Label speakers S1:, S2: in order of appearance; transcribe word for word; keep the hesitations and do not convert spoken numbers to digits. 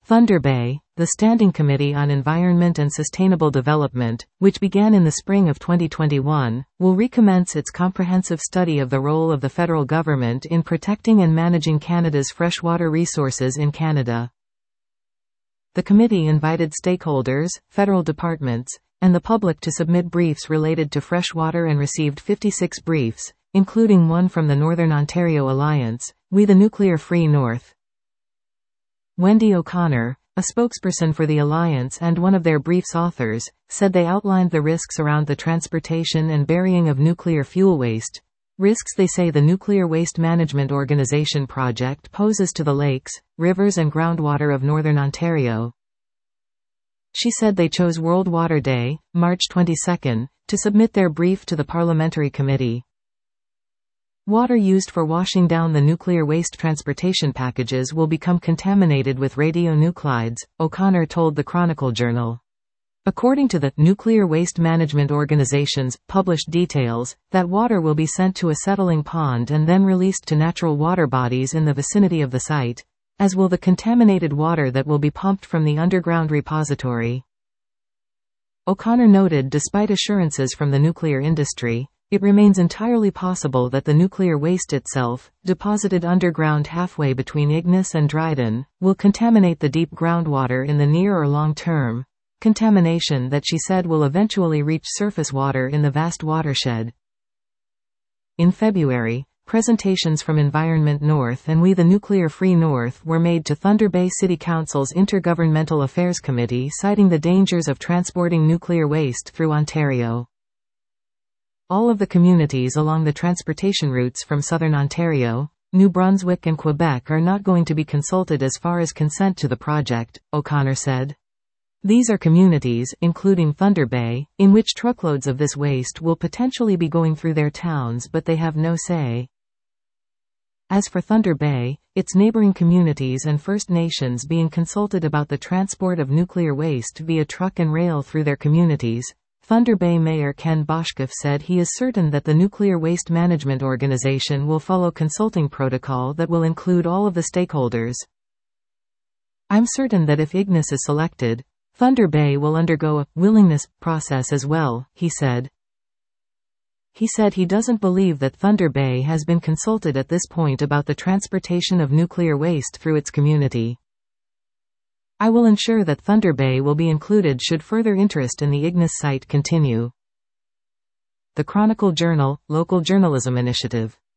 S1: Thunder Bay, the Standing Committee on Environment and Sustainable Development, which began in the spring of twenty twenty-one, will recommence its comprehensive study of the role of the federal government in protecting and managing Canada's freshwater resources in Canada. The committee invited stakeholders, federal departments, and the public to submit briefs related to freshwater and received fifty-six briefs, including one from the Northern Ontario Alliance, We the Nuclear Free North. Wendy O'Connor, a spokesperson for the Alliance and one of their brief's authors, said they outlined the risks around the transportation and burying of nuclear fuel waste, risks they say the Nuclear Waste Management Organization project poses to the lakes, rivers and groundwater of Northern Ontario. She said they chose World Water Day, March twenty-second, to submit their brief to the parliamentary committee. Water used for washing down the nuclear waste transportation packages will become contaminated with radionuclides, O'Connor told the Chronicle Journal. According to the Nuclear Waste Management Organization's published details, that water will be sent to a settling pond and then released to natural water bodies in the vicinity of the site, as will the contaminated water that will be pumped from the underground repository. O'Connor noted despite assurances from the nuclear industry, it remains entirely possible that the nuclear waste itself, deposited underground halfway between Ignis and Dryden, will contaminate the deep groundwater in the near or long term, contamination that she said will eventually reach surface water in the vast watershed. In February, presentations from Environment North and We the Nuclear Free North were made to Thunder Bay City Council's Intergovernmental Affairs Committee citing the dangers of transporting nuclear waste through Ontario. All of the communities along the transportation routes from southern Ontario, New Brunswick and Quebec are not going to be consulted as far as consent to the project, O'Connor said. These are communities, including Thunder Bay, in which truckloads of this waste will potentially be going through their towns but they have no say. As for Thunder Bay, its neighboring communities and First Nations being consulted about the transport of nuclear waste via truck and rail through their communities, Thunder Bay Mayor Ken Boshkoff said he is certain that the Nuclear Waste Management Organization will follow consulting protocol that will include all of the stakeholders. I'm certain that if Ignis is selected, Thunder Bay will undergo a willingness process as well, he said. He said he doesn't believe that Thunder Bay has been consulted at this point about the transportation of nuclear waste through its community. I will ensure that Thunder Bay will be included should further interest in the Ignis site continue. The Chronicle Journal, Local Journalism Initiative.